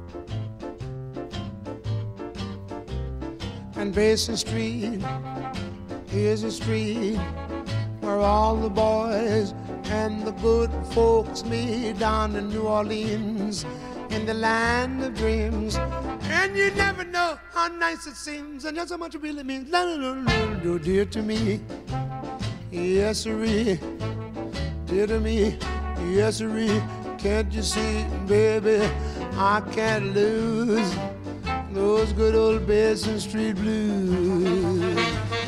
And Basin Street is a street where all the boys and the good folks meet down in New Orleans, in the land of dreams. And you never know how nice it seems, and just how much it really means. Dear to me, yes sirree, dear to me, yes sirree. Can't you see, baby, I can't lose those good old Basin Street blues.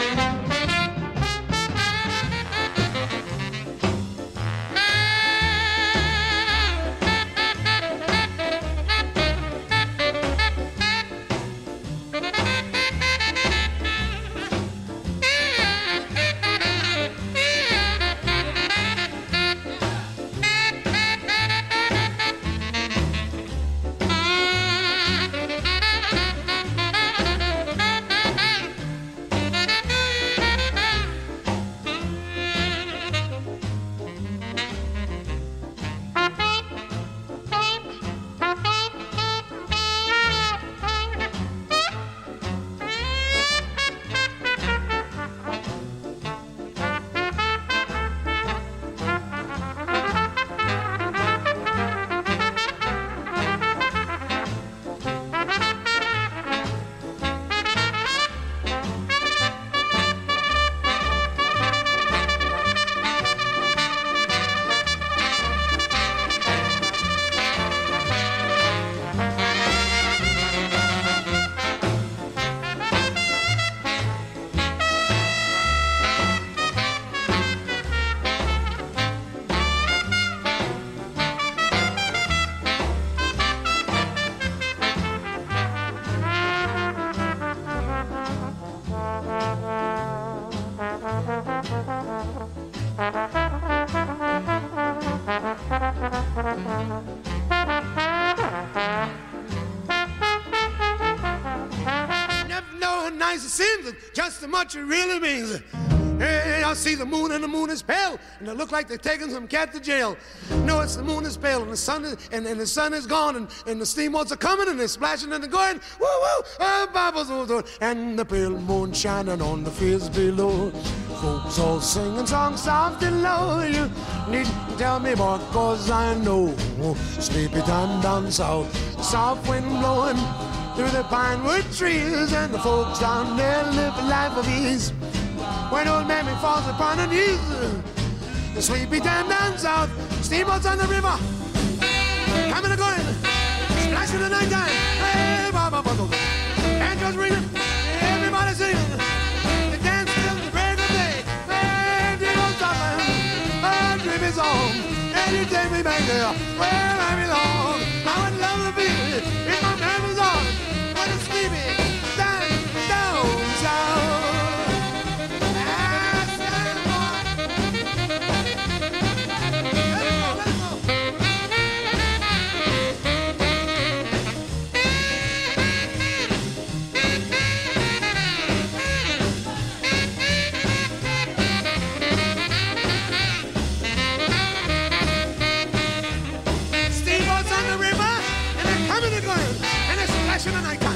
Just how much it really means. Hey, I see the moon and the moon is pale, and it look like they're taking some cat to jail. No, it's the moon is pale, and the sun is, and the sun is gone, and the steamboats are coming, and they're splashing and they're going, woo woo, bubbles, and the pale moon shining on the fields below. Folks all singing songs soft and low. You needn't tell me, boy, 'cause I know. Sleepy time down south, soft wind blowing through the pinewood trees, and the folks down there live a life of ease. When old mammy falls upon her knees, the sleepy time down south, steamboats on the river, coming and going, splashing the night time. Hey, Baba Buckle, banjos ringing, everybody singing, they dance till the break of day. Hey, dear old Scotland, our dream is on, and you take me back there where I belong. I would love to be if my time was on. What a sleepy time down south. Steamboats on the river, and they're coming and going, and they're splashing the night.